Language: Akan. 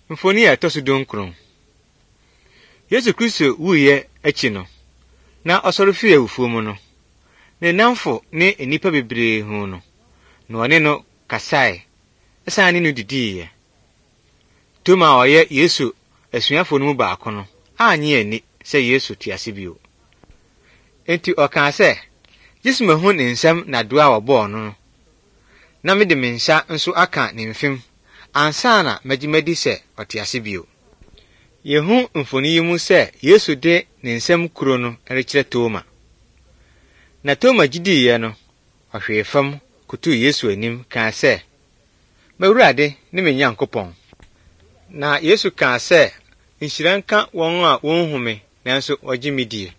Mfoni a ɛtɔ so donkron. Yesu Kristo wuye akyi no, na ɔsɔre fii awufuo mu no, ne namfo ne nnipa bebree hu no, na ɔne no kasae, ɛsan ne no didiiɛ. Toma a ɔyɛ Yesu asuafo no mu baako no, annye ani sɛ Yesu te ase bio. Enti ɔkaa sɛ, Yesu mahu ne nsɛm na doa a wɔbɔɔ no no, na mede me nsa nso aka ne mfem, ansa na magyemadi sɛ ɔte ase bio. Yehu mfoni yi mu sɛ Yesu de ne nsɛm kuro no rekyerɛ Toma. Na Toma gyidiiɛ no, ɔhwee fam kotuu Yesu anim kaa sɛ, "M'Awurade ne me Nyankopɔn." Na Yesu kaa sɛ, "Nhyira nka wɔn a wonhu me nanso wɔgye me die."